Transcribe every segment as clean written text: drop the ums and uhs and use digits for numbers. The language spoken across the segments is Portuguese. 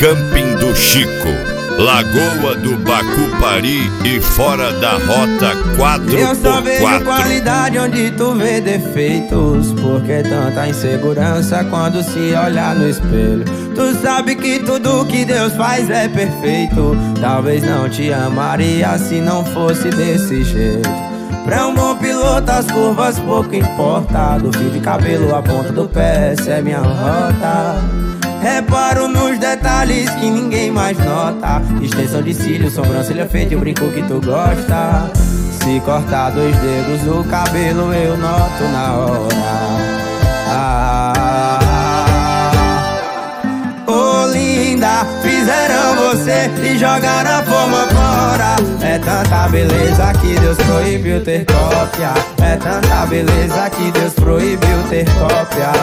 Camping do Chico, Lagoa do Bacupari e fora da rota 4x4. Eu só vejo qualidade onde tu vê defeitos. Por que tanta insegurança quando se olha no espelho? Tu sabe que tudo que Deus faz é perfeito. Talvez não te amaria se não fosse desse jeito. Pra um bom piloto as curvas pouco importa. Do fio de cabelo à ponta do pé, essa é minha rota. Reparo nos detalhes que ninguém mais nota. Extensão de cílios, sobrancelha feita e o brinco que tu gosta. Se cortar 2 dedos do cabelo eu noto na hora. Ô linda, fizeram você e jogaram a forma fora. É tanta beleza que Deus proibiu ter cópia. É tanta beleza que Deus proibiu ter cópia.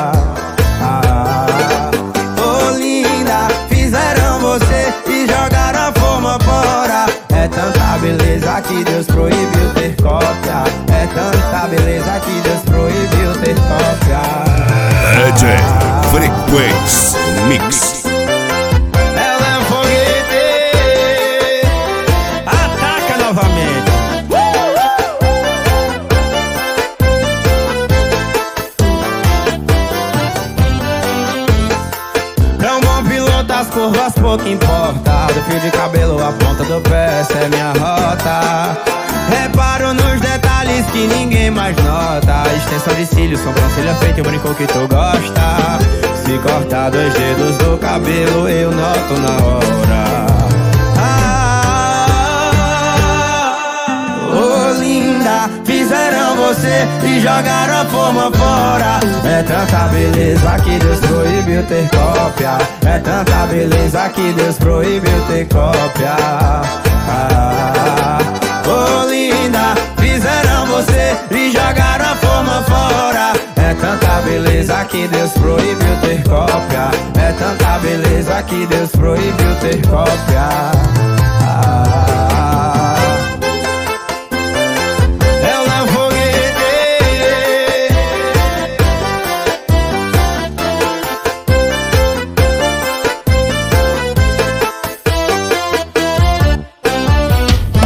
Fizeram você e jogaram a forma fora. É tanta beleza que Deus proibiu ter cópia. É tanta beleza que Deus proibiu ter cópia. DJ Frequência Mix. Ela é um foguete. Ataca novamente. As curvas pouco importa. Do fio de cabelo à ponta do pé, essa é minha rota. Reparo nos detalhes que ninguém mais nota. Extensão de cílios, sobrancelha feita e o brinco que tu gosta. Se cortar 2 dedos do cabelo eu noto na hora. Oh linda, fizeram você e jogaram a forma fora. É tanta beleza que Deus proibiu ter cópia. É tanta beleza que Deus proibiu ter cópia. Oh linda, fizeram você e jogaram a forma fora. É tanta beleza que Deus proibiu ter cópia. É tanta beleza que Deus proibiu ter cópia.